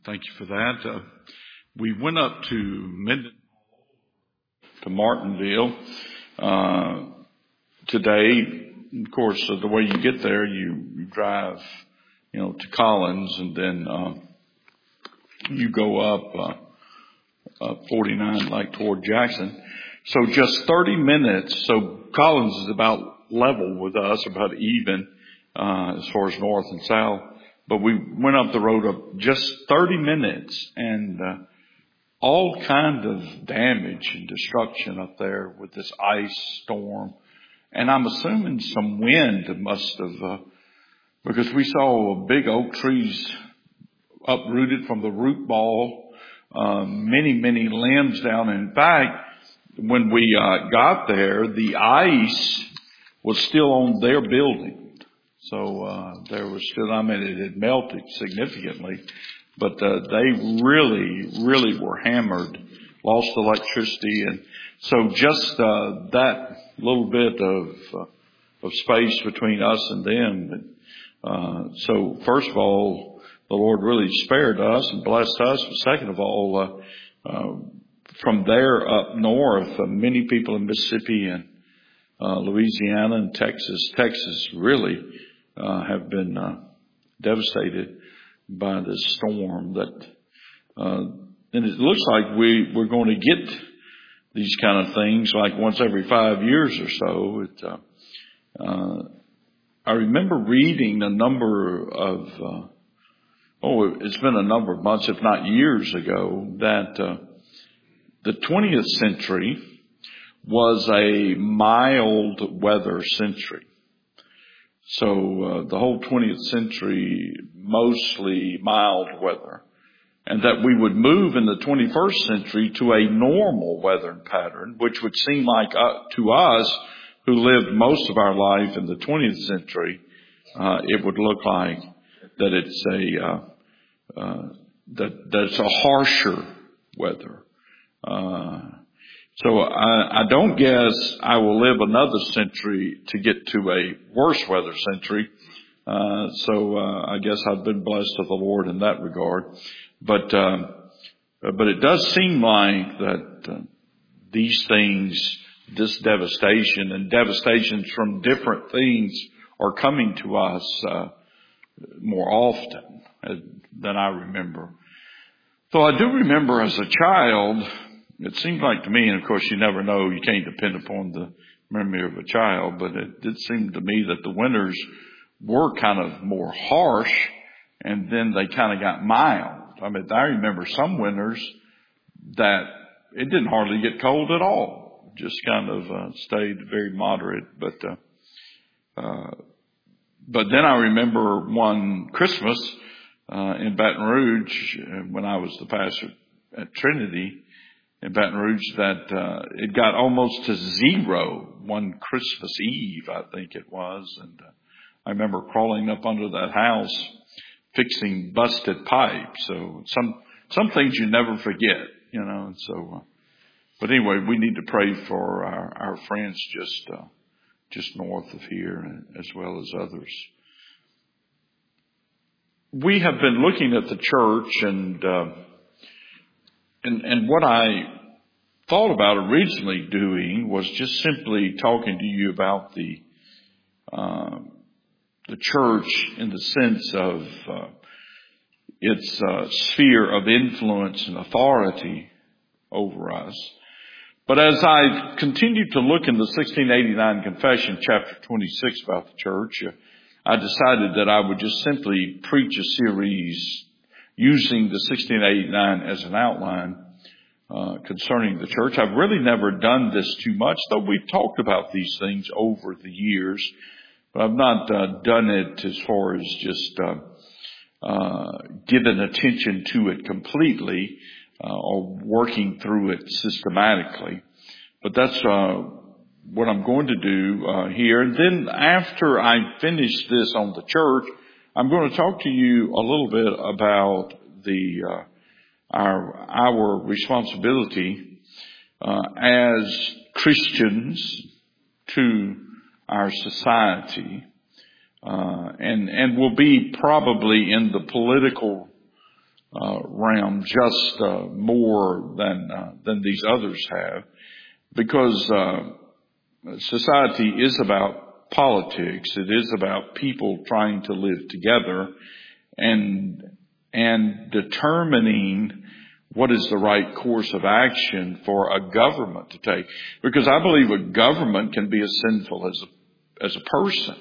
Thank you for that. We went up to Martinville today. Of course, the way you get there, you drive, to Collins, and then you go up 49 like toward Jackson. So just 30 minutes. So Collins is about level with us, about even as far as north and south. But we went up the road up just 30 minutes, and all kind of damage and destruction up there with this ice storm. And I'm assuming some wind must have, because we saw big oak trees uprooted from the root ball, many limbs down. In fact, when we got there, the ice was still on their building. So there was still, it had melted significantly, but they really were hammered, lost electricity. And so just that little bit of space between us and them. So first of all, the Lord really spared us and blessed us. But second of all, from there up north, many people in Mississippi and Louisiana and Texas really have been devastated by this storm. And it looks like we're going to get these kind of things like once every 5 years or so. I remember reading a number of it's been a number of months, if not years ago, that the 20th century was a mild weather century. So the whole 20th century, mostly mild weather. And that we would move in the 21st century to a normal weather pattern, which would seem like to us who lived most of our life in the 20th century, it would look like that it's a harsher weather. So I don't guess I will live another century to get to a worse weather century. So I guess I've been blessed of the Lord in that regard. But it does seem like that these things, this devastation and devastations from different things are coming to us more often than I remember. So I do remember as a child, it seemed like to me, and of course you never know, you can't depend upon the memory of a child, but it did seem to me that the winters were kind of more harsh, and then they kind of got mild. I remember some winters that it didn't hardly get cold at all. Just kind of stayed very moderate. But then I remember one Christmas in Baton Rouge when I was the pastor at Trinity in Baton Rouge that it got almost to zero one Christmas Eve, I think it was. And I remember crawling up under that house fixing busted pipes. So some things you never forget, and so, but anyway, we need to pray for our friends just north of here as well as others. We have been looking at the church and what I thought about originally doing was just simply talking to you about the church in the sense of its sphere of influence and authority over us. But as I continued to look in the 1689 Confession, chapter 26 about the church, I decided that I would just simply preach a series using the 1689 as an outline concerning the church. I've really never done this too much, though we've talked about these things over the years. But I've not done it as far as just giving attention to it completely or working through it systematically. But that's what I'm going to do here. And then after I finish this on the church, I'm going to talk to you a little bit about our responsibility as Christians to our society, and will be probably in the political realm just more than these others have, because society is about politics. It is about people trying to live together and determining what is the right course of action for a government to take. Because I believe a government can be as sinful as a person.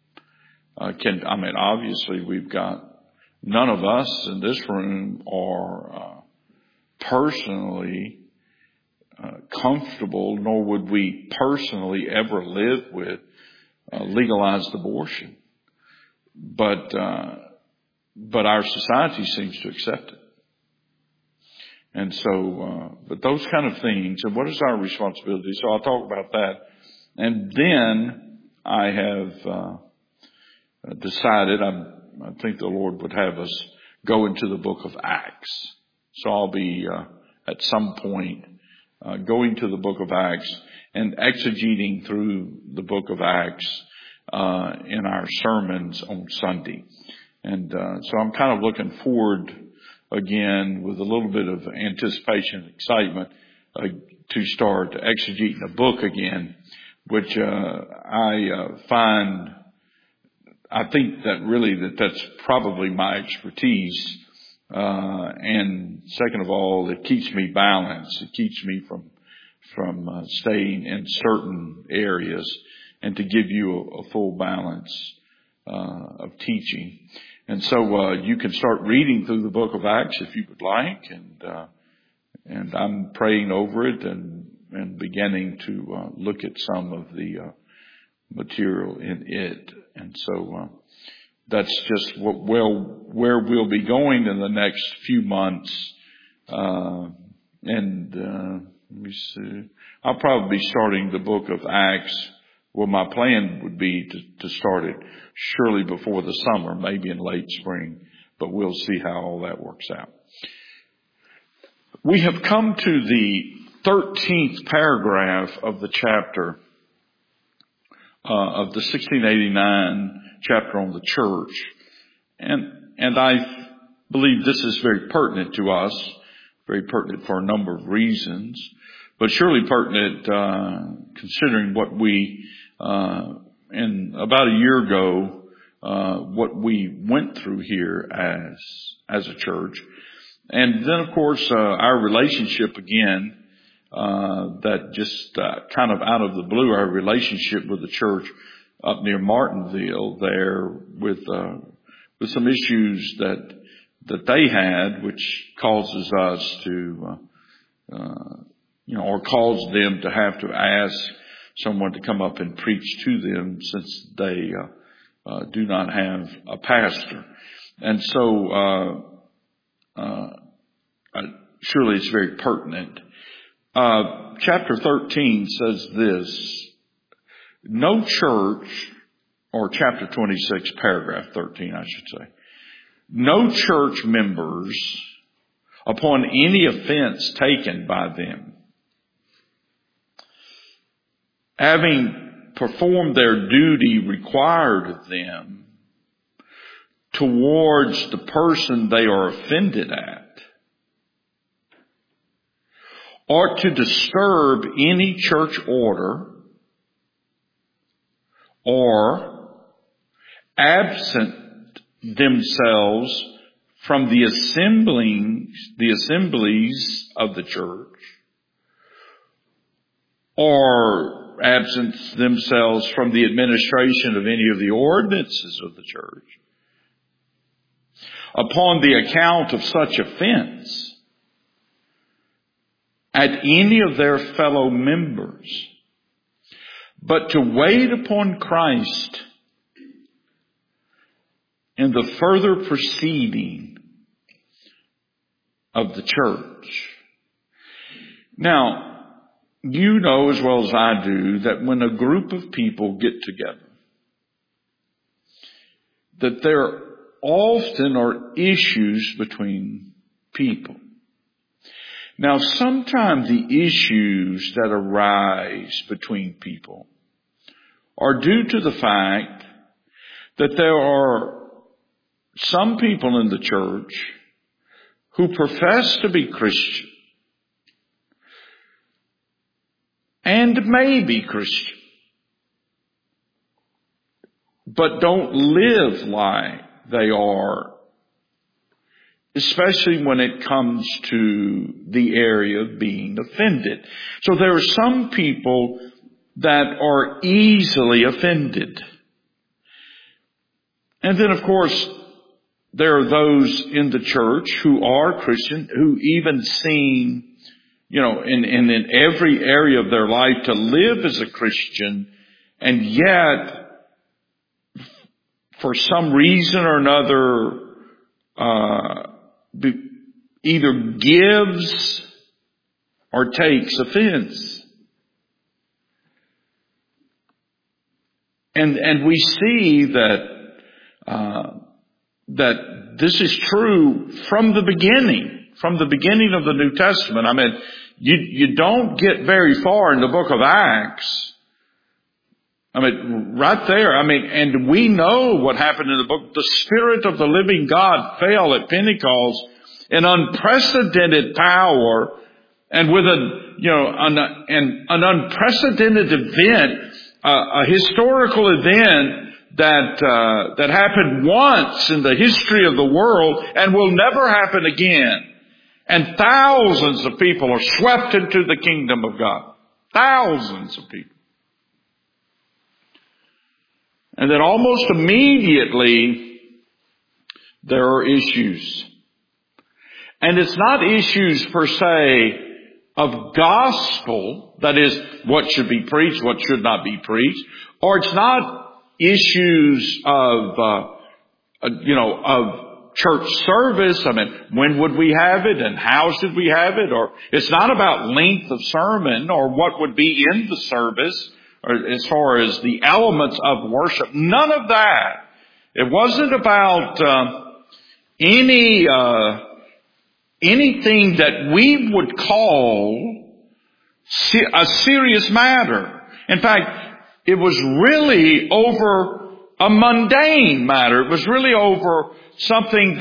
Obviously we've got, none of us in this room are personally comfortable, nor would we personally ever live with legalized abortion. But our society seems to accept it. And so, but those kind of things, and what is our responsibility? So I'll talk about that. And then I have decided, I think the Lord would have us go into the book of Acts. So I'll be at some point going to the book of Acts and exegeting through the book of Acts in our sermons on Sunday. And so I'm kind of looking forward again with a little bit of anticipation and excitement to start exegeting the book again, which I think that's probably my expertise. And second of all, it keeps me balanced. It keeps me from staying in certain areas, and to give you a full balance of teaching. And so you can start reading through the book of Acts if you would like, and I'm praying over it and beginning to look at some of the material in it. And so that's just where we'll be going in the next few months. Let me see. I'll probably be starting the book of Acts. Well, my plan would be to start it surely before the summer, maybe in late spring, but we'll see how all that works out. We have come to the 13th paragraph of the chapter of the 1689 chapter on the church. And I believe this is very pertinent to us, very pertinent for a number of reasons, but surely pertinent considering what we, in about a year ago, what we went through here as a church. And then, of course, our relationship again, that just kind of out of the blue, our relationship with the church up near Martinville there with some issues that they had, which causes us to, or caused them to have to ask someone to come up and preach to them, since they do not have a pastor. And so surely it's very pertinent. Chapter 13 says this: no church, or chapter 26, paragraph 13, I should say, no church members, upon any offense taken by them, having performed their duty required of them towards the person they are offended at, or to disturb any church order, or absent themselves from the assemblies of the church, or absent themselves from the administration of any of the ordinances of the church, upon the account of such offense at any of their fellow members, but to wait upon Christ in the further proceeding of the church. Now, you know as well as I do that when a group of people get together, that there often are issues between people. Now, sometimes the issues that arise between people are due to the fact that there are some people in the church who profess to be Christian and may be Christian, but don't live like they are, especially when it comes to the area of being offended. So there are some people that are easily offended. And then, of course, there are those in the church who are Christian, who even seem, in every area of their life to live as a Christian, and yet, for some reason or another, either gives or takes offense. And we see that this is true from the beginning of the New Testament. I mean, you don't get very far in the book of Acts. I mean, right there, and we know what happened in the book. The Spirit of the living God fell at Pentecost in unprecedented power and with an unprecedented event, a historical event that happened once in the history of the world and will never happen again. And thousands of people are swept into the kingdom of God. Thousands of people. And then almost immediately, there are issues. And it's not issues per se of gospel, that is, what should be preached, what should not be preached, or it's not issues of church service. I mean, when would we have it and how should we have it? Or it's not about length of sermon or what would be in the service, or as far as the elements of worship. None of that. It wasn't about anything that we would call a serious matter. In fact, it was really over a mundane matter. It was really over something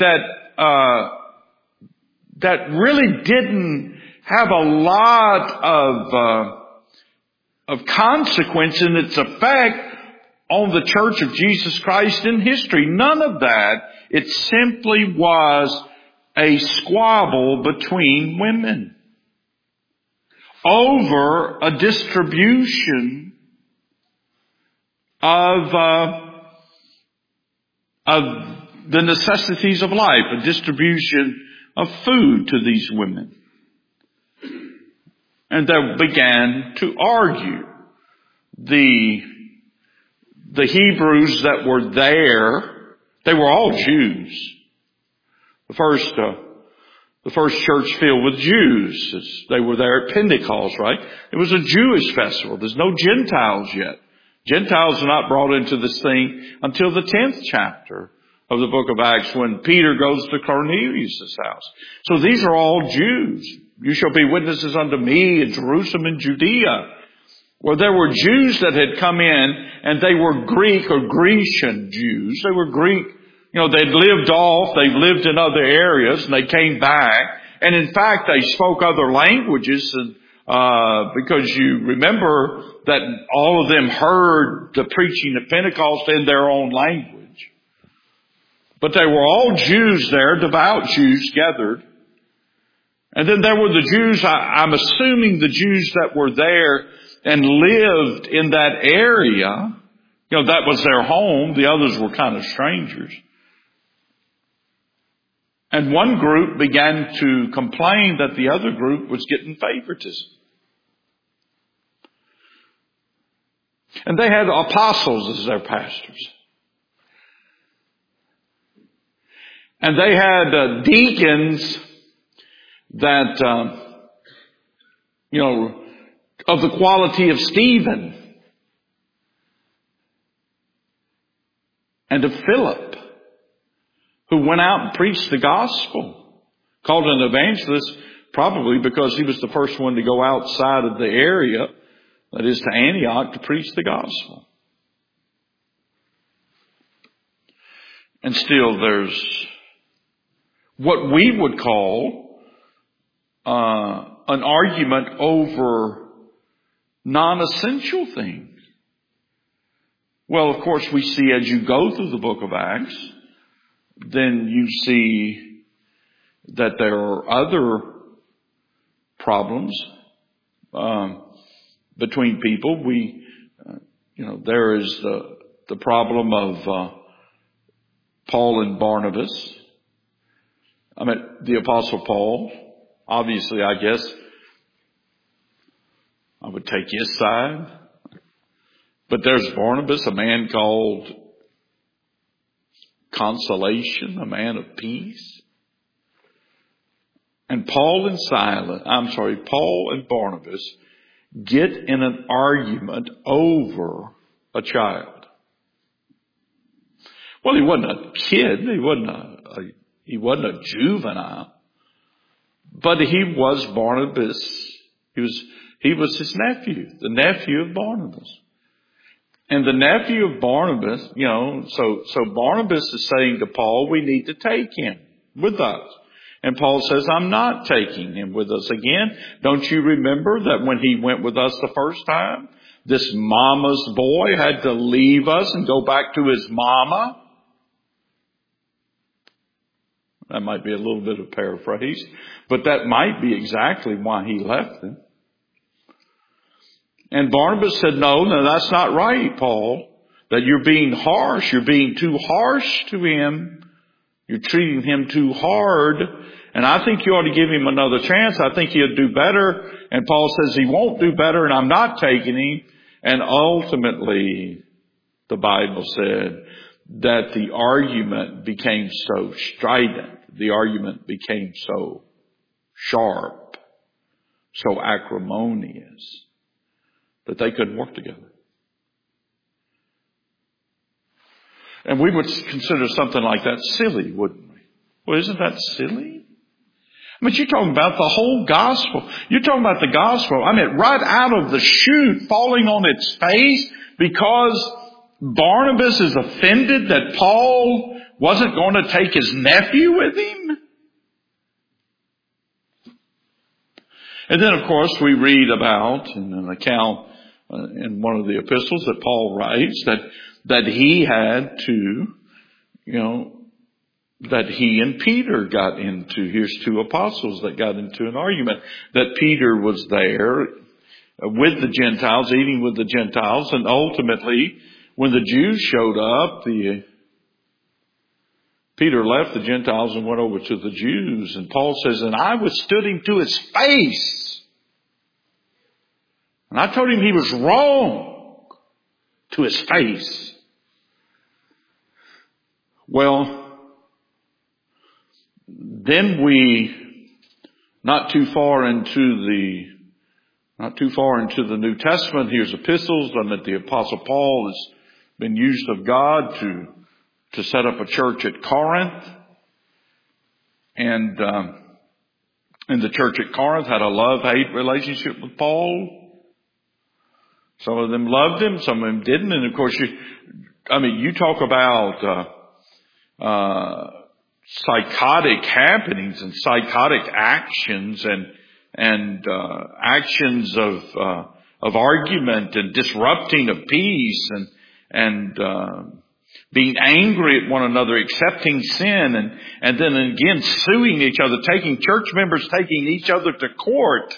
that really didn't have a lot of consequence in its effect on the Church of Jesus Christ in history. None of that. It simply was a squabble between women over a distribution of the necessities of life, a distribution of food to these women. And they began to argue. The Hebrews that were there, they were all Jews. The first church filled with Jews. They were there at Pentecost, right? It was a Jewish festival. There's no Gentiles yet. Gentiles are not brought into this thing until the 10th chapter of the book of Acts, when Peter goes to Cornelius' house. So these are all Jews. You shall be witnesses unto me in Jerusalem and Judea. Well, there were Jews that had come in, and they were Greek or Grecian Jews. They were Greek. They'd lived in other areas, and they came back. And in fact, they spoke other languages, and because you remember that all of them heard the preaching at Pentecost in their own language. But they were all Jews there, devout Jews gathered. And then there were the Jews, I'm assuming the Jews that were there and lived in that area. That was their home. The others were kind of strangers. And one group began to complain that the other group was getting favoritism. And they had apostles as their pastors. And they had deacons that, of the quality of Stephen and of Philip, who went out and preached the gospel, called an evangelist, probably because he was the first one to go outside of the area, that is to Antioch, to preach the gospel. And still what we would call an argument over non-essential things. Well, of course, we see as you go through the book of Acts, then you see that there are other problems between people. There is the problem of Paul and Barnabas. I mean, the Apostle Paul, obviously, I guess, I would take his side. But there's Barnabas, a man called Consolation, a man of peace. And Paul and Barnabas get in an argument over a child. Well, he wasn't a kid. He wasn't a juvenile. But he was Barnabas. He was his nephew, the nephew of Barnabas. And the nephew of Barnabas, so Barnabas is saying to Paul, we need to take him with us. And Paul says, I'm not taking him with us again. Don't you remember that when he went with us the first time, this mama's boy had to leave us and go back to his mama? That might be a little bit of paraphrase, but that might be exactly why he left them. And Barnabas said, no, that's not right, Paul. That you're being harsh. You're being too harsh to him. You're treating him too hard. And I think you ought to give him another chance. I think he'll do better. And Paul says he won't do better and I'm not taking him. And ultimately, the Bible said that the argument became so strident. The argument became so sharp, so acrimonious, that they couldn't work together. And we would consider something like that silly, wouldn't we? Well, isn't that silly? I mean, you're talking about the whole gospel. You're talking about the gospel. I mean, right out of the chute, falling on its face because Barnabas is offended that Paul wasn't going to take his nephew with him. And then, of course, we read about in an account in one of the epistles that Paul writes that he had to, that he and Peter got into, here's two apostles that got into an argument, that Peter was there with the Gentiles, eating with the Gentiles, and ultimately, when the Jews showed up, Peter left the Gentiles and went over to the Jews, and Paul says, and I withstood him to his face. And I told him he was wrong to his face. Well, then not too far into the New Testament, here's epistles, and that the Apostle Paul has been used of God to set up a church at Corinth. And the church at Corinth had a love-hate relationship with Paul. Some of them loved him, some of them didn't. And of course, you talk about psychotic happenings and psychotic actions and actions of argument and disrupting of peace and being angry at one another, accepting sin, and then again suing each other, taking church members, taking each other to court.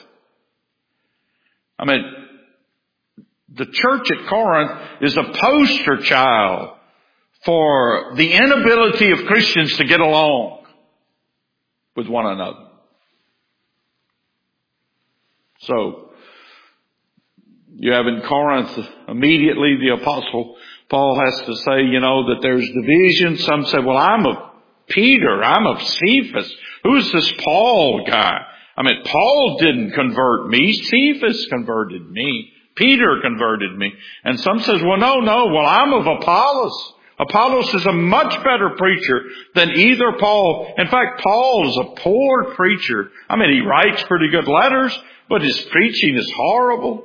I mean, the church at Corinth is a poster child for the inability of Christians to get along with one another. So, you have in Corinth, immediately the Apostle Paul has to say, that there's division. Some say, well, I'm of Peter, I'm of Cephas. Who's this Paul guy? I mean, Paul didn't convert me. Cephas converted me. Peter converted me. And some says, well, no, I'm of Apollos. Apollos is a much better preacher than either Paul. In fact, Paul is a poor preacher. I mean, he writes pretty good letters, but his preaching is horrible.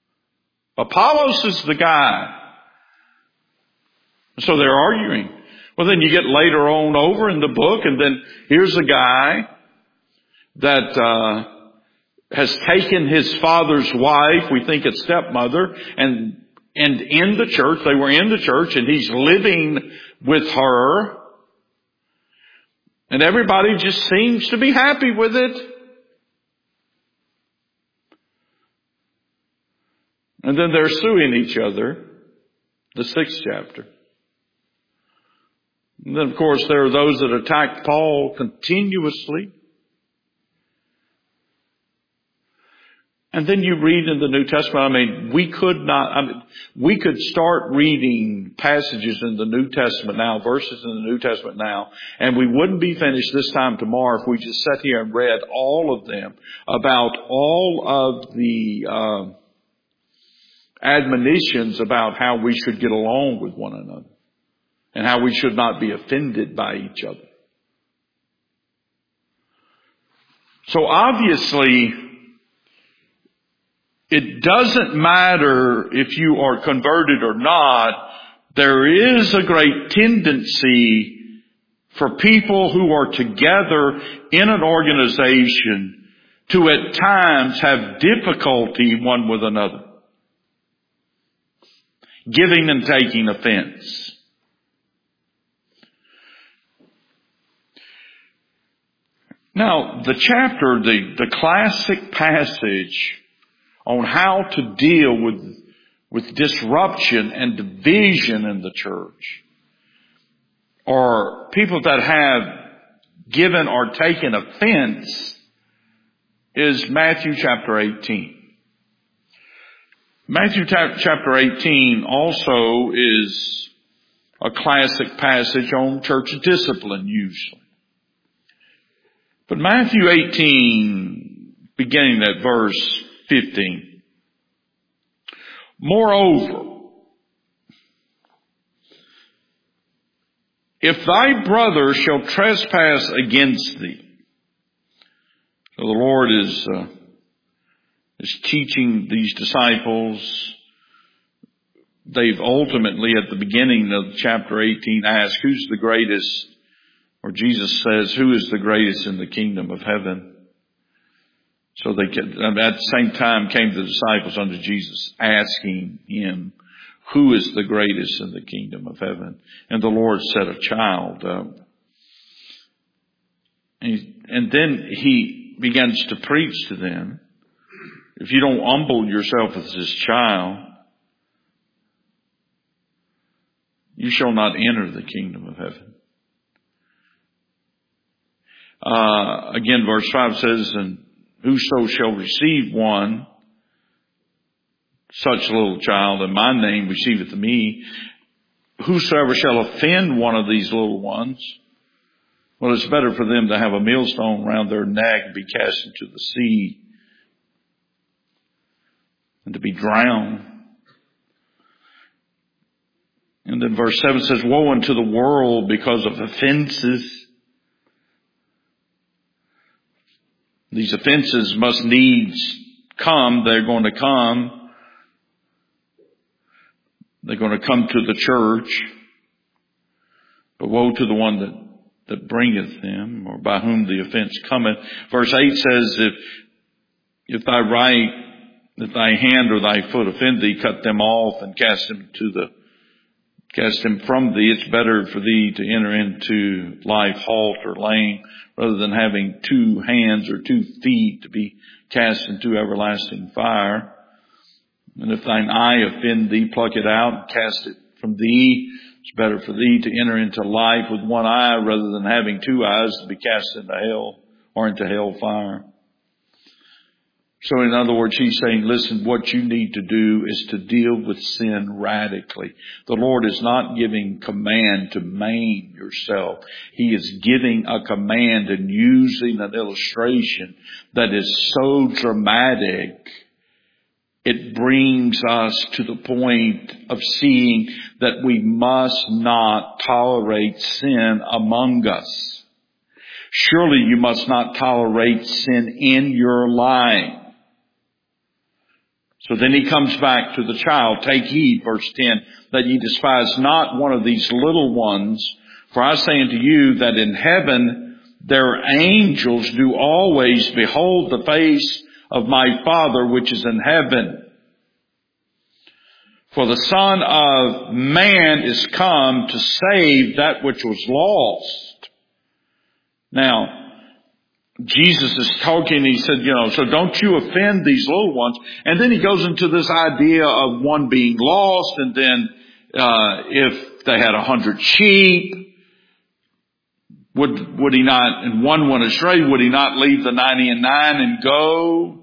Apollos is the guy. So they're arguing. Well, then you get later on over in the book, and then here's a guy that has taken his father's wife, we think it's stepmother, and in the church, they were in the church, and he's living with her. And everybody just seems to be happy with it. And then they're suing each other, the 6th chapter. And then, of course, there are those that attack Paul continuously. And then you read in the New Testament, we could start reading passages in the New Testament now, verses in the New Testament now, and we wouldn't be finished this time tomorrow if we just sat here and read all of them about all of the admonitions about how we should get along with one another and how we should not be offended by each other. So obviously, it doesn't matter if you are converted or not. There is a great tendency for people who are together in an organization to at times have difficulty one with another, giving and taking offense. Now, the chapter, the classic passage on how to deal with disruption and division in the church, or people that have given or taken offense, is Matthew chapter 18. Matthew chapter 18 also is a classic passage on church discipline usually. But Matthew 18, beginning at verse 15. Moreover, if thy brother shall trespass against thee. So the Lord is teaching these disciples. They've ultimately, at the beginning of chapter 18, asked, who's the greatest? Or Jesus says, who is the greatest in the kingdom of heaven? So at the same time came the disciples unto Jesus, asking him, who is the greatest in the kingdom of heaven? And the Lord set a child up. And then he begins to preach to them. If you don't humble yourself as this child, you shall not enter the kingdom of heaven. Again, verse 5 says, and whoso shall receive one, such little child in my name receiveth me. Whosoever shall offend one of these little ones, well, it's better for them to have a millstone around their neck and be cast into the sea and to be drowned. And then verse 7 says, woe unto the world because of offenses. These offenses must needs come. They're going to come. They're going to come to the church. But woe to the one that bringeth them, or by whom the offense cometh. Verse 8 says, if thy hand or thy foot offend thee, cut them off and cast them from thee. It's better for thee to enter into life halt or lame, rather than having 2 hands or 2 feet to be cast into everlasting fire. And if thine eye offend thee, pluck it out and cast it from thee. It's better for thee to enter into life with 1 eye, rather than having 2 eyes to be cast into hell or into hell fire. So in other words, he's saying, listen, what you need to do is to deal with sin radically. The Lord is not giving command to maim yourself. He is giving a command and using an illustration that is so dramatic, it brings us to the point of seeing that we must not tolerate sin among us. Surely you must not tolerate sin in your life. So then he comes back to the child. Take heed, verse 10, that ye despise not one of these little ones, For I say unto you that in heaven their angels do always behold the face of my Father which is in heaven. For the Son of Man is come to save that which was lost. Now, Jesus is talking, he said, so don't you offend these little ones. And then he goes into this idea of one being lost, and then if they had 100 sheep, would he not, and one went astray, would he not leave the 99 and go?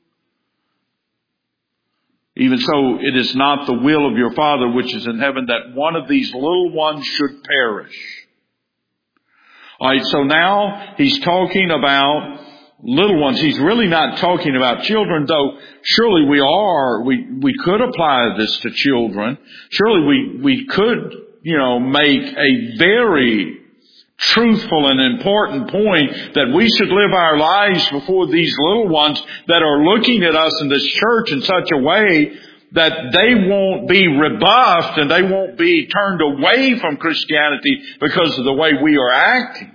Even so, it is not the will of your Father which is in heaven that one of these little ones should perish. Alright, so now he's talking about little ones. He's really not talking about children, though surely we could apply this to children. Surely we could, make a very truthful and important point that we should live our lives before these little ones that are looking at us in this church in such a way that they won't be rebuffed and they won't be turned away from Christianity because of the way we are acting.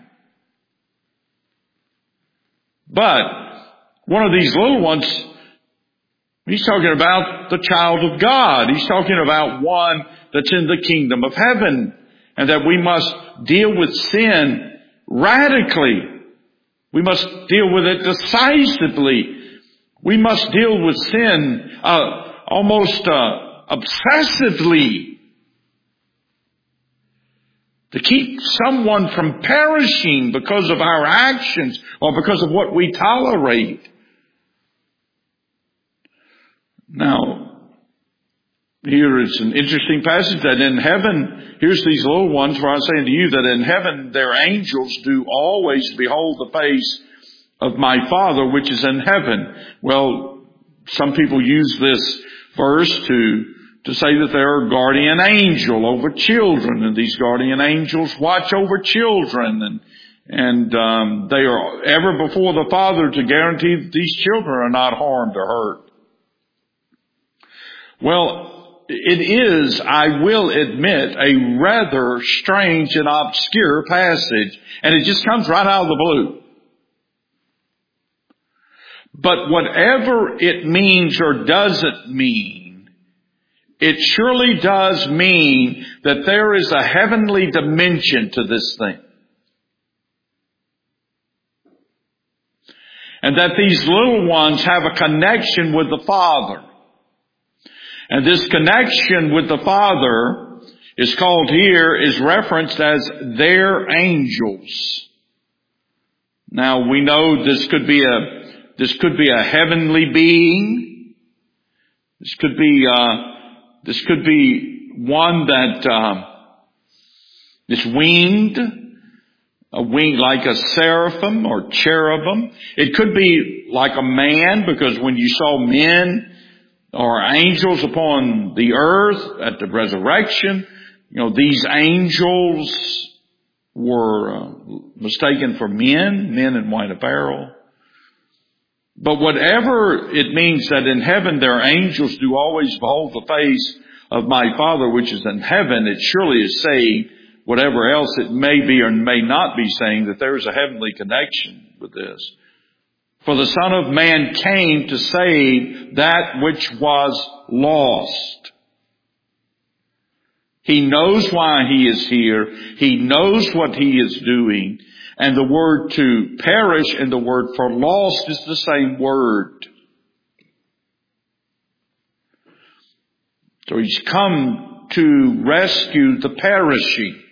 But one of these little ones, he's talking about the child of God. He's talking about one that's in the kingdom of heaven. And that we must deal with sin radically. We must deal with it decisively. We must deal with sin almost obsessively. To keep someone from perishing because of our actions or because of what we tolerate. Now, here is an interesting passage that in heaven, here's these little ones, for I say unto you that in heaven their angels do always behold the face of my Father which is in heaven. Well, some people use this verse to say that they're a guardian angel over children, and these guardian angels watch over children, and they are ever before the Father to guarantee that these children are not harmed or hurt. Well, it is, I will admit, a rather strange and obscure passage. And it just comes right out of the blue. But whatever it means or doesn't mean, it surely does mean that there is a heavenly dimension to this thing. And that these little ones have a connection with the Father. And this connection with the Father is referenced as their angels. Now we know this could be a heavenly being. This could be one that is winged, a wing like a seraphim or cherubim. It could be like a man, because when you saw men or angels upon the earth at the resurrection, these angels were mistaken for men in white apparel. But whatever it means that in heaven their angels do always behold the face of my Father which is in heaven, it surely is saying, whatever else it may be or may not be saying, that there is a heavenly connection with this. For the Son of Man came to save that which was lost. He knows why He is here. He knows what He is doing. And the word to perish and the word for lost is the same word. So He's come to rescue the perishing.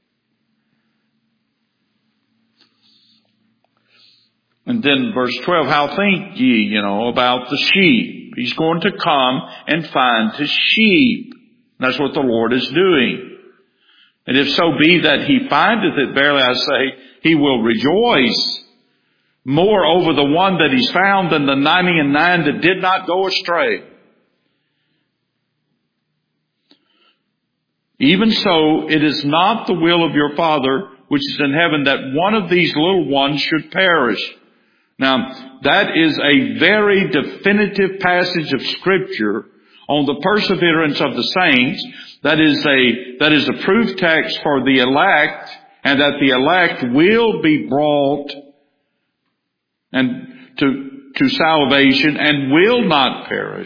And then verse 12, how think ye, about the sheep? He's going to come and find His sheep. That's what the Lord is doing. And if so be that He findeth it, verily I say, He will rejoice more over the one that He's found than the 99 that did not go astray. Even so, it is not the will of your Father which is in heaven that one of these little ones should perish. Now, that is a very definitive passage of Scripture on the perseverance of the saints. That is a proof text for the elect and that the elect will be brought and to salvation and will not perish.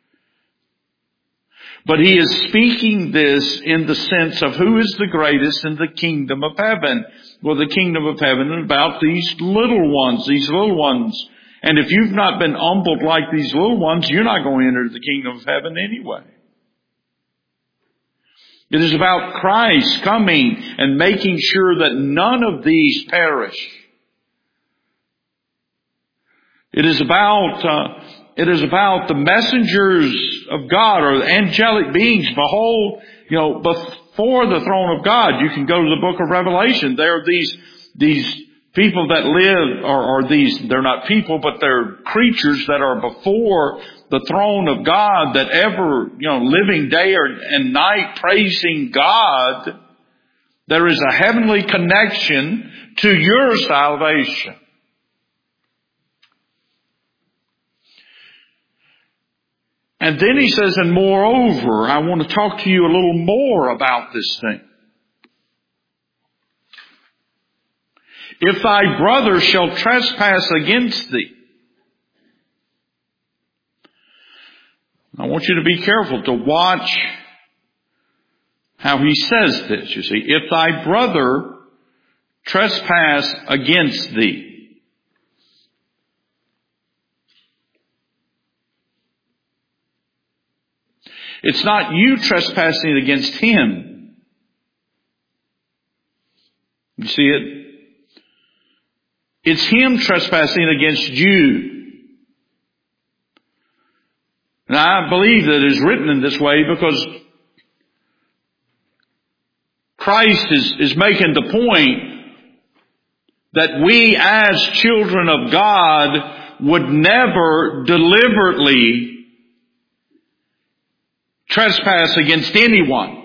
But he is speaking this in the sense of who is the greatest in the kingdom of heaven. Well, the kingdom of heaven is about these little ones. And if you've not been humbled like these little ones, you're not going to enter the kingdom of heaven anyway. It is about Christ coming and making sure that none of these perish. It is about the messengers of God, or the angelic beings. Behold, before the throne of God. You can go to the book of Revelation. There are these people that live, or they're not people, but they're creatures that are before the throne of God, that ever, living day and night praising God. There is a heavenly connection to your salvation. And then he says, and moreover, I want to talk to you a little more about this thing. If thy brother shall trespass against thee. I want you to be careful to watch how he says this. You see, if thy brother trespass against thee. It's not you trespassing against him. You see it? It's him trespassing against you. And I believe that it is written in this way because Christ is making the point that we as children of God would never deliberately trespass against anyone.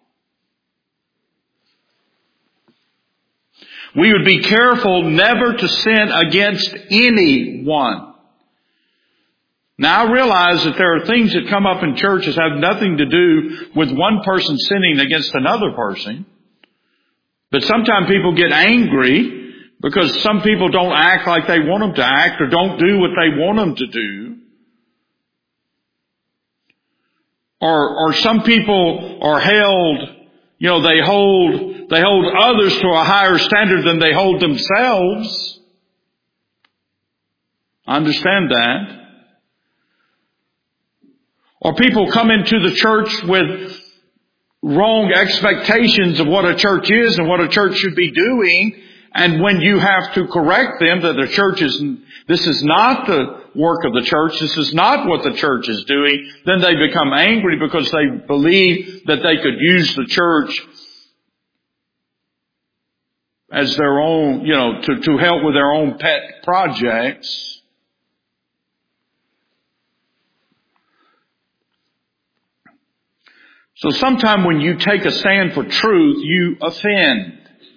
We would be careful never to sin against anyone. Now I realize that there are things that come up in churches that have nothing to do with one person sinning against another person. But sometimes people get angry because some people don't act like they want them to act or don't do what they want them to do. Or some people are held, they hold others to a higher standard than they hold themselves. I understand that. Or people come into the church with wrong expectations of what a church is and what a church should be doing. And when you have to correct them that the church this is not the work of the church, this is not what the church is doing, then they become angry because they believe that they could use the church as their own, to help with their own pet projects. So sometime when you take a stand for truth, you offend.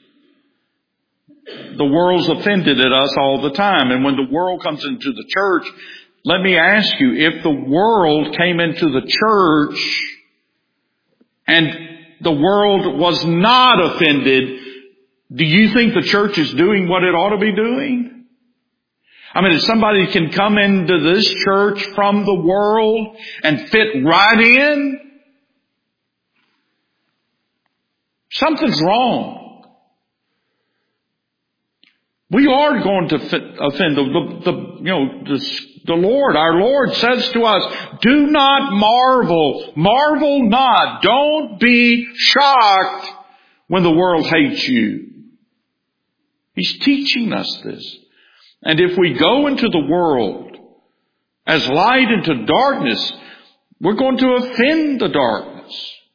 The world's offended at us all the time. And when the world comes into the church, let me ask you, if the world came into the church and the world was not offended, do you think the church is doing what it ought to be doing? I mean, if somebody can come into this church from the world and fit right in, something's wrong. We are going to offend the Lord. Our Lord says to us, do not marvel. Marvel not. Don't be shocked when the world hates you. He's teaching us this. And if we go into the world as light into darkness, we're going to offend the darkness.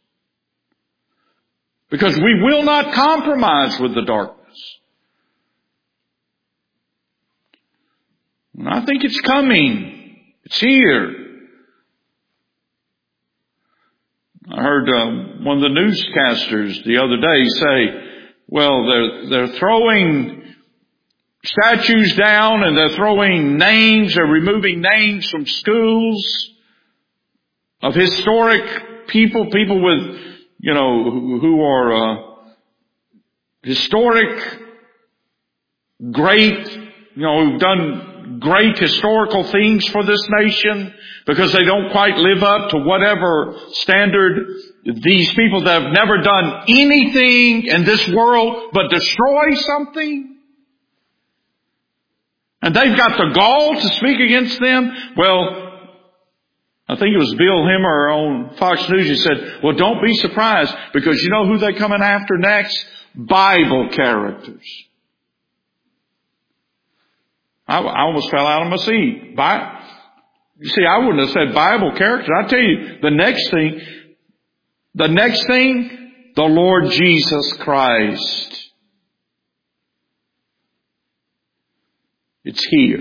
Because we will not compromise with the darkness. And I think it's coming. It's here. I heard one of the newscasters the other day say, well, they're throwing statues down and they're throwing names, they're removing names from schools of historic people with, who are historic, great, who've done great historical things for this nation because they don't quite live up to whatever standard. These people that have never done anything in this world but destroy something, and they've got the gall to speak against them. Well, I think it was Bill Hemmer on Fox News. He said, well, don't be surprised, because you know who they're coming after next? Bible characters. I almost fell out of my seat. You see, I wouldn't have said Bible characters. I tell you, the next thing, the Lord Jesus Christ. It's here.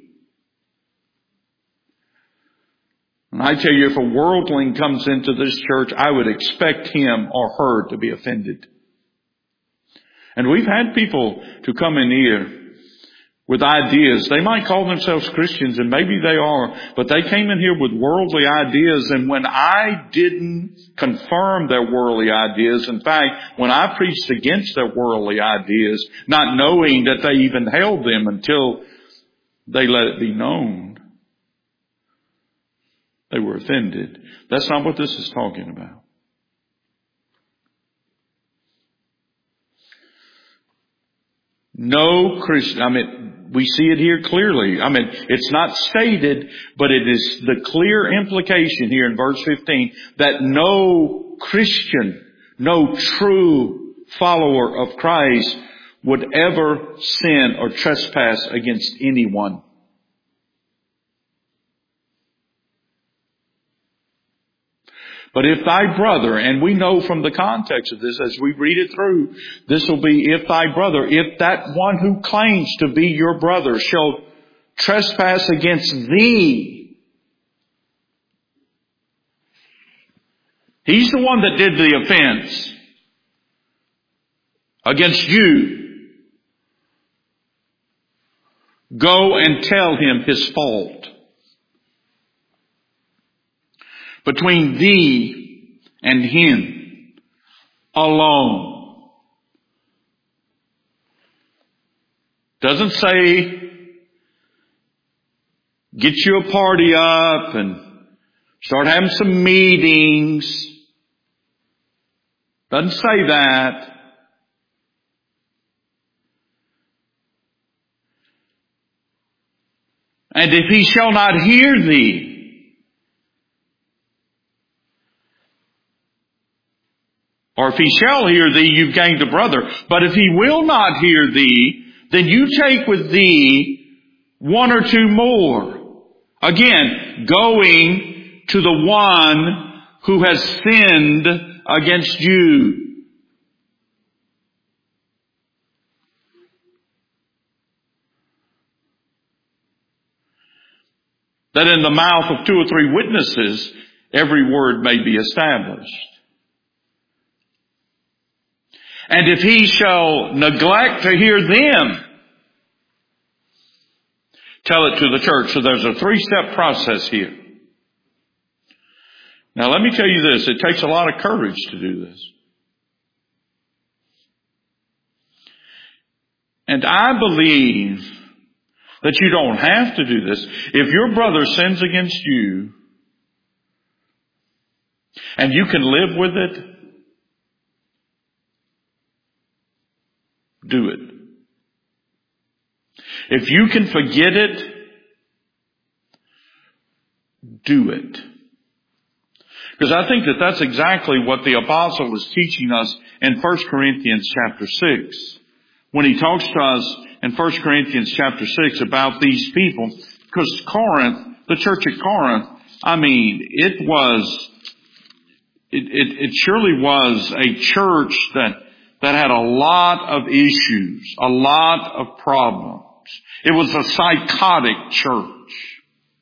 And I tell you, if a worldling comes into this church, I would expect him or her to be offended. And we've had people to come in here with ideas. They might call themselves Christians, and maybe they are, but they came in here with worldly ideas, and when I didn't confirm their worldly ideas, in fact, when I preached against their worldly ideas, not knowing that they even held them until they let it be known, they were offended. That's not what this is talking about. No Christian, we see it here clearly. It's not stated, but it is the clear implication here in verse 15 that no Christian, no true follower of Christ would ever sin or trespass against anyone. But if thy brother, and we know from the context of this as we read it through, this will be if thy brother, if that one who claims to be your brother shall trespass against thee. He's the one that did the offense against you. Go and tell him his fault. Between thee and him alone. Doesn't say get you a party up and start having some meetings. Doesn't say that. And if he shall not hear thee, or if he shall hear thee, you've gained a brother. But if he will not hear thee, then you take with thee one or two more. Again, going to the one who has sinned against you. That in the mouth of 2 or 3 witnesses, every word may be established. And if he shall neglect to hear them, tell it to the church. So there's a 3-step process here. Now let me tell you this. It takes a lot of courage to do this. And I believe that you don't have to do this. If your brother sins against you, and you can live with it, do it. If you can forget it, do it. Because I think that that's exactly what the apostle was teaching us in 1 Corinthians chapter 6. When he talks to us in 1 Corinthians chapter 6 about these people. Because Corinth, the church at Corinth, it surely was a church that had a lot of issues, a lot of problems. It was a psychotic church.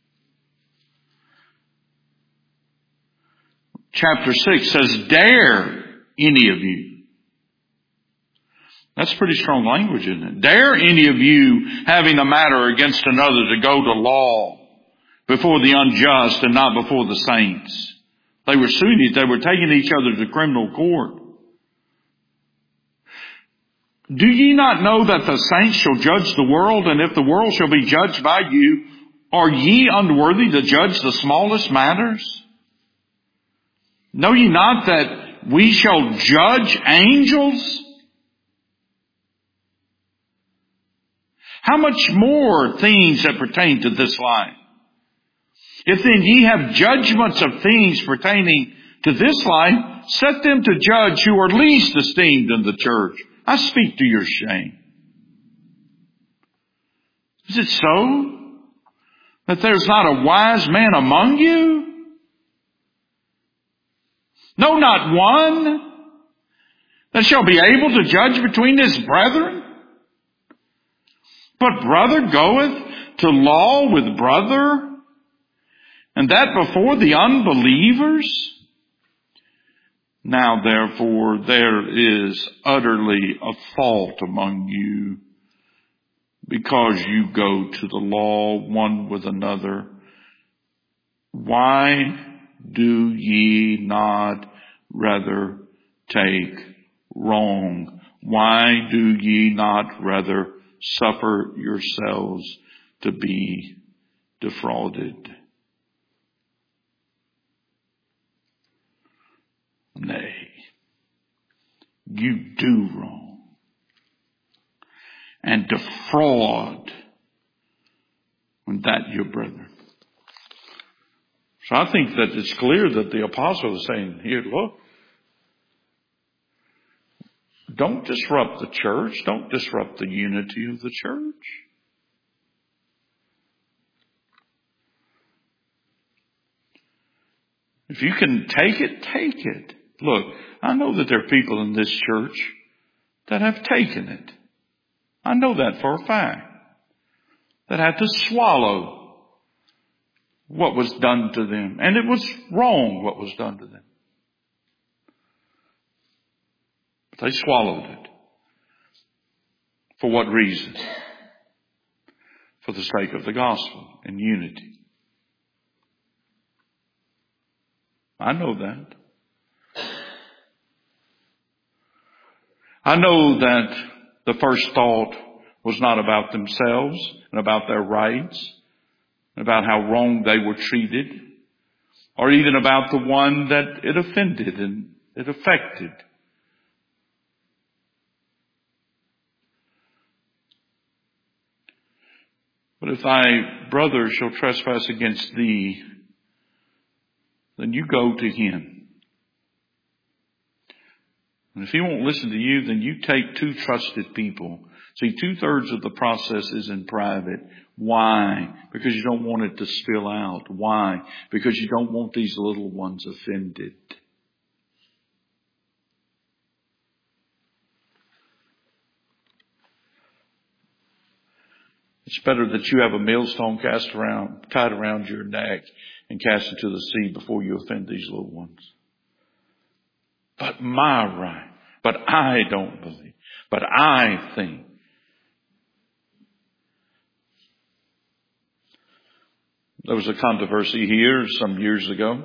Chapter 6 says, dare any of you. That's pretty strong language, isn't it? Dare any of you having a matter against another to go to law before the unjust and not before the saints. They were suing each, they were taking each other to criminal court. Do ye not know that the saints shall judge the world? And if the world shall be judged by you, are ye unworthy to judge the smallest matters? Know ye not that we shall judge angels? How much more things that pertain to this life? If then ye have judgments of things pertaining to this life, set them to judge who are least esteemed in the church. I speak to your shame. Is it so that there's not a wise man among you? No, not one, that shall be able to judge between his brethren. But brother goeth to law with brother, and that before the unbelievers. Now therefore there is utterly a fault among you, because you go to the law one with another. Why do ye not rather take wrong? Why do ye not rather suffer yourselves to be defrauded? Nay, you do wrong and defraud that your brethren. So I think that it's clear that the apostle is saying here, look, don't disrupt the church. Don't disrupt the unity of the church. If you can take it, take it. Look, I know that there are people in this church that have taken it. I know that for a fact. That had to swallow what was done to them. And it was wrong what was done to them. But they swallowed it. For what reason? For the sake of the gospel and unity. I know that. I know that the first thought was not about themselves and about their rights, and about how wrong they were treated, or even about the one that it offended and it affected. But if thy brother shall trespass against thee, then you go to him. And if he won't listen to you, then you take two trusted people. See, 2/3 of the process is in private. Why? Because you don't want it to spill out. Why? Because you don't want these little ones offended. It's better that you have a millstone tied around your neck and cast into the sea before you offend these little ones. But my right. But I don't believe. But I think. There was a controversy here some years ago.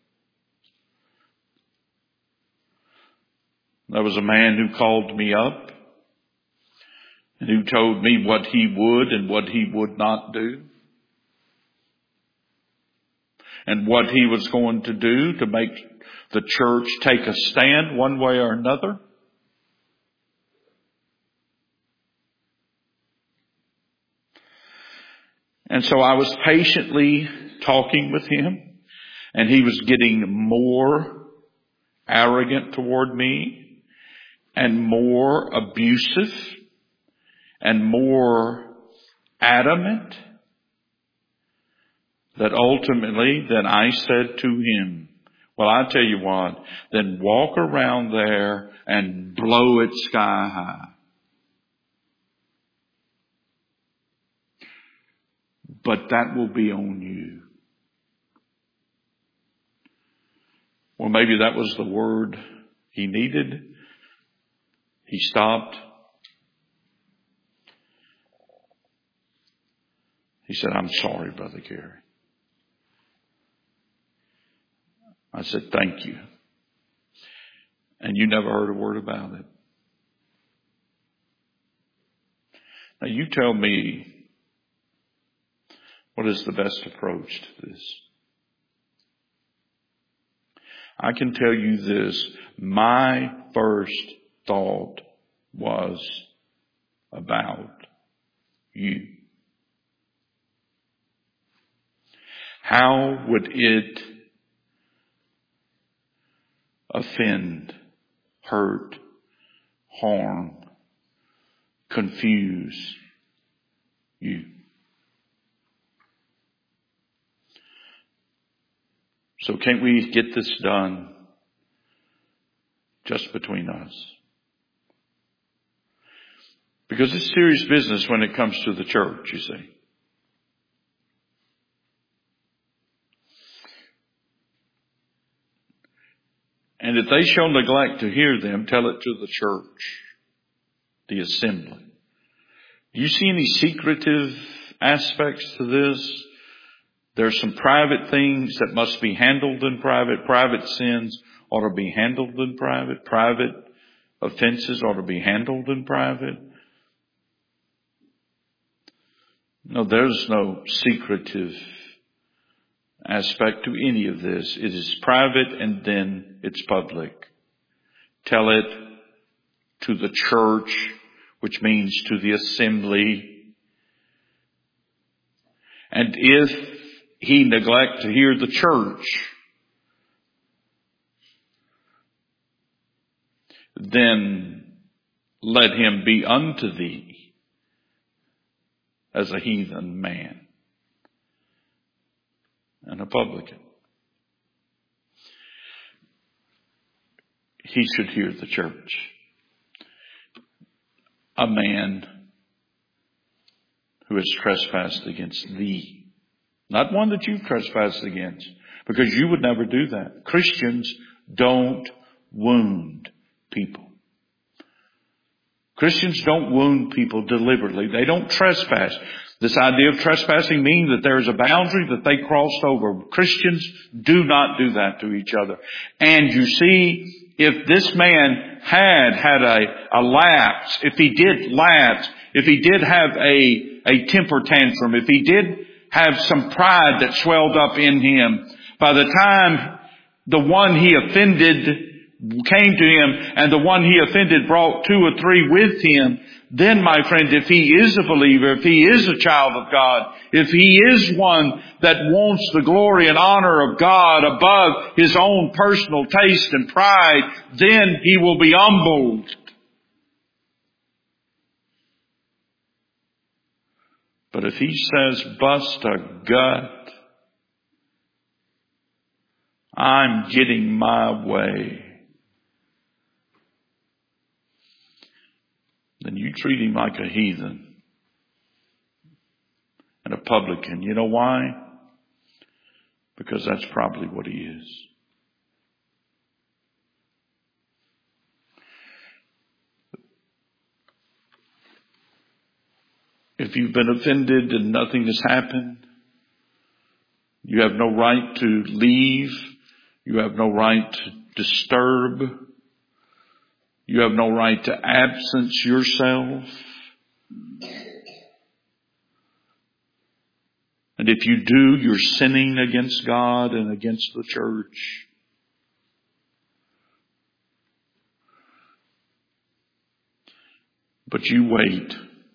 There was a man who called me up and who told me what he would and what he would not do. And what he was going to do to make the church take a stand one way or another. And so I was patiently talking with him, and he was getting more arrogant toward me and more abusive and more adamant, that ultimately then I said to him, well, I tell you what, then walk around there and blow it sky high. But that will be on you. Well, maybe that was the word he needed. He stopped. He said, I'm sorry, Brother Gary. I said, thank you. And you never heard a word about it. Now you tell me, what is the best approach to this? I can tell you this. My first thought was about you. How would it offend, hurt, harm, confuse you? So can't we get this done just between us? Because it's serious business when it comes to the church, you see. And if they show neglect to hear them, tell it to the church, the assembly. Do you see any secretive aspects to this? There's some private things that must be handled in private. Private sins ought to be handled in private. Private offenses ought to be handled in private. No, there's no secretive aspect to any of this. It is private and then it's public. Tell it to the church, which means to the assembly. And if he neglect to hear the church, then let him be unto thee as a heathen man and a publican. He should hear the church. A man who has trespassed against thee. Not one that you've trespassed against, because you would never do that. Christians don't wound people. Christians don't wound people deliberately. They don't trespass. This idea of trespassing means that there is a boundary that they crossed over. Christians do not do that to each other. And you see, if this man had a lapse, if he did lapse, if he did have a temper tantrum, if he did have some pride that swelled up in him, by the time the one he offended came to him and the one he offended brought 2 or 3 with him, then my friend, if he is a believer, if he is a child of God, if he is one that wants the glory and honor of God above his own personal taste and pride, then he will be humbled. But if he says, bust a gut, I'm getting my way, then you treat him like a heathen and a publican. You know why? Because that's probably what he is. If you've been offended and nothing has happened, you have no right to leave. You have no right to disturb. You have no right to absence yourself. And if you do, you're sinning against God and against the church. But you wait.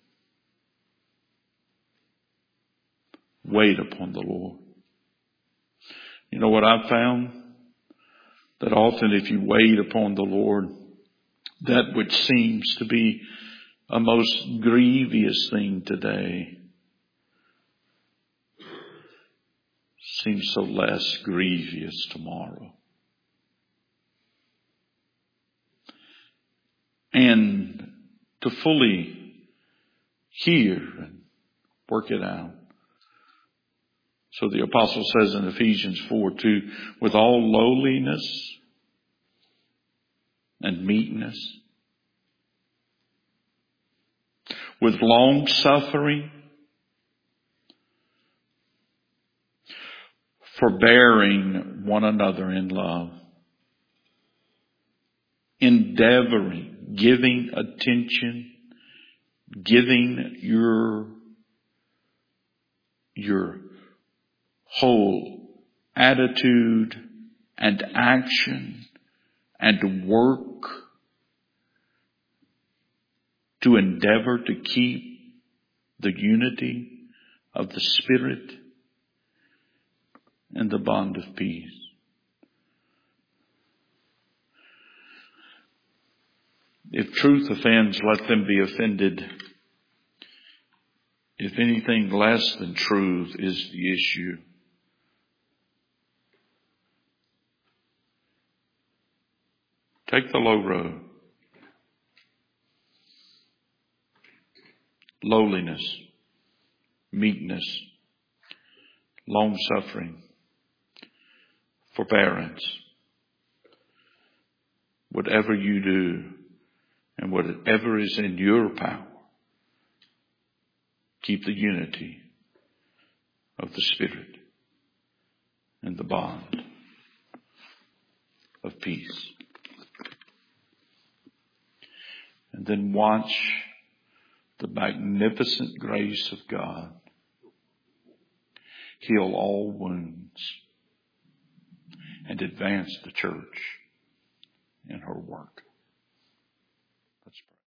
Wait upon the Lord. You know what I've found? That often if you wait upon the Lord, that which seems to be a most grievous thing today seems so less grievous tomorrow. And to fully hear and work it out. So the apostle says in Ephesians 4:2, with all lowliness and meekness, with long suffering, forbearing one another in love, endeavoring, giving attention, giving your whole attitude and action and work to endeavor to keep the unity of the Spirit and the bond of peace. If truth offends, let them be offended. If anything less than truth is the issue, take the low road. Lowliness, meekness, long-suffering, forbearance. Whatever you do and whatever is in your power, keep the unity of the Spirit and the bond of peace. And then watch the magnificent grace of God heal all wounds and advance the church in her work.